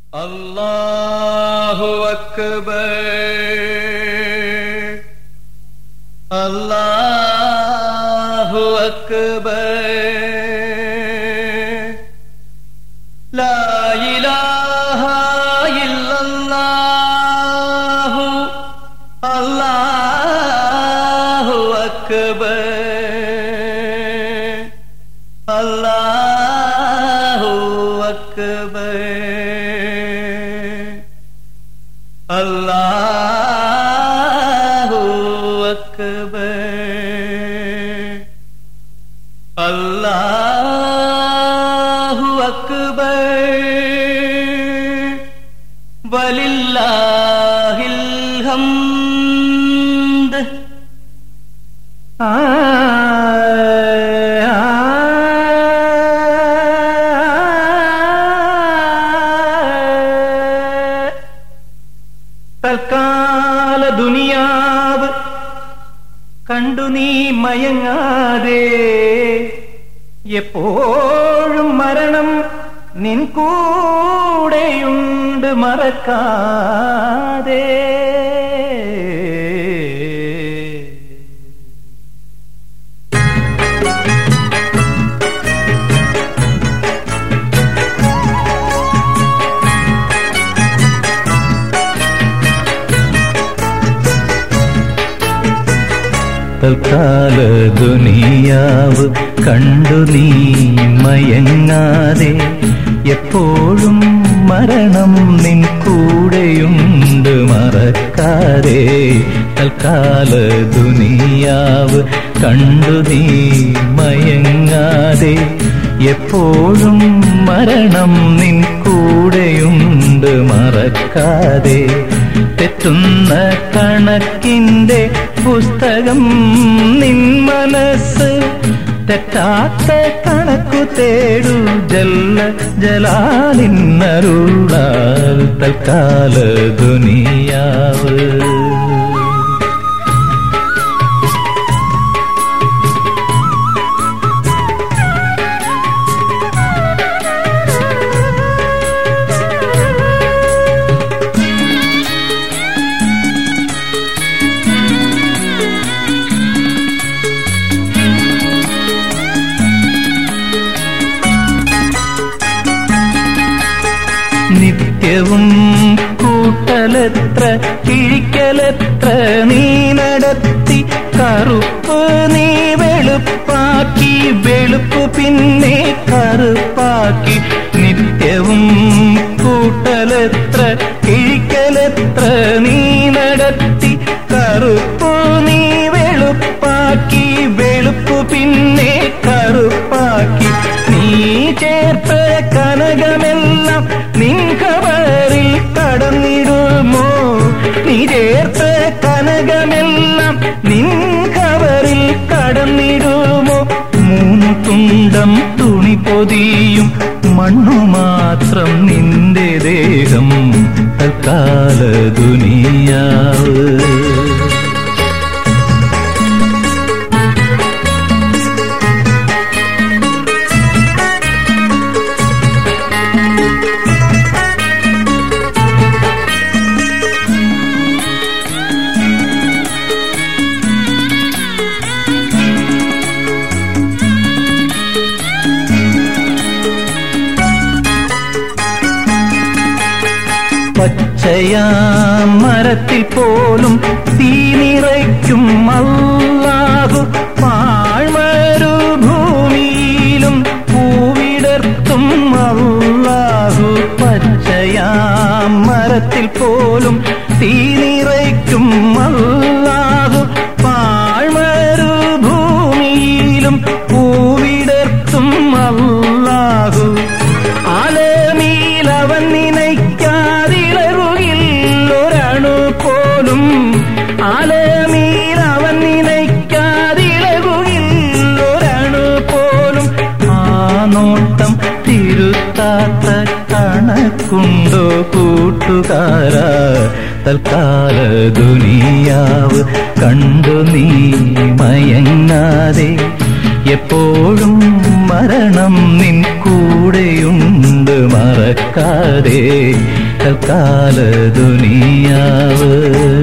അല്ലാഹു അക്ബർ അല്ലാഹു അക്ബർ ലാ ഇലാഹ ഇല്ലല്ലാഹു അല്ലാഹു അക്ബർ അല്ലാഹു അക്ബർ അല്ലാഹു അക്ബർ അല്ലാഹു അക്ബർ വലില്ലാഹിൽ ഹംദ്. തൽക്കാല ദുനിയാവ് കണ്ടു നീ മയങ്ങാതെ, എപ്പോഴും മരണം നിൻ കൂടെയുണ്ട് മറക്കാതെ. തൽക്കാല ദുനിയാവ് കണ്ടു നീ മയങ്ങാതെ, എപ്പോഴും മരണം നിൻ കൂടെയുണ്ട് മറക്കാതെ. തൽക്കാല ദുനിയാവ് കണ്ടു നീ മയങ്ങാതെ, എപ്പോഴും മരണം നിൻ കൂടെയുണ്ട് മറക്കാതെ. തെറ്റുന്ന കണക്കിന്റെ പുസ്തകം നിൻ മനസ്സ്, തെറ്റാത്ത കണക്കു തേടു ജല്ല ജലാലിന്നരുളാൽ. തൽക്കാല ദുനിയാവ് നിത്യവും കൂട്ടലെത്ര കിഴിക്കലെത്ര നീ നടത്തി, കറുപ്പ് നീ വെളുപ്പാക്കി, വെളുപ്പ് പിന്നെ കറുപ്പാക്കി. നിത്യവും കൂട്ടലെത്ര കിഴിക്കലെത്ര നീ നടത്തി, കറുപ്പ് നീ വെളുപ്പാക്കി, വെളുപ്പ് പിന്നെ കറുപ്പാക്കി. നീ ചേർത്ത കനകമെല്ലാം നിൻ ഖബറിൽ കടന്നിടുമോ? നീ ചേർത്ത കനകമെല്ലാം നിൻ ഖബറിൽ കടന്നിടുമോ? മൂന്നു തുണ്ടം തുണി പൊതിയും മണ്ണു മാത്രം നിന്റെ ദേഹം. തൽക്കാല ദുനിയാവ് പച്ചയാം മരത്തിൽ പോലും തീ നിറയ്ക്കും അല്ലാഹു, പാഴ്മരുഭൂമിയിലും പൂവിടർത്തും അല്ലാഹു. പച്ചയാം മരത്തിൽ പോലും തീ നിറയ്ക്കും അല്ലാഹു, പാഴ്മരുഭൂമിയിലും പൂവിടർത്തും അല്ലാഹു. ആലമീലവൻ നിനയ്ക്കാതിളറുകില്ലൊരണു പോലും, ആലമീലവൻ നിനയ്ക്കാതിളറുകില്ലൊരണു പോലും. ആ നോട്ടം തിരുത്താത്ത കണക്കുണ്ടോ കൂട്ടുകാരാ? തൽക്കാല ദുനിയാവ് കണ്ടു നീ മയങ്ങാതെ, എപ്പോഴും മരണം നിൻ കൂടെയുണ്ട് മറക്കാതെ. പകൽക്കാല ദുനിയാവ്.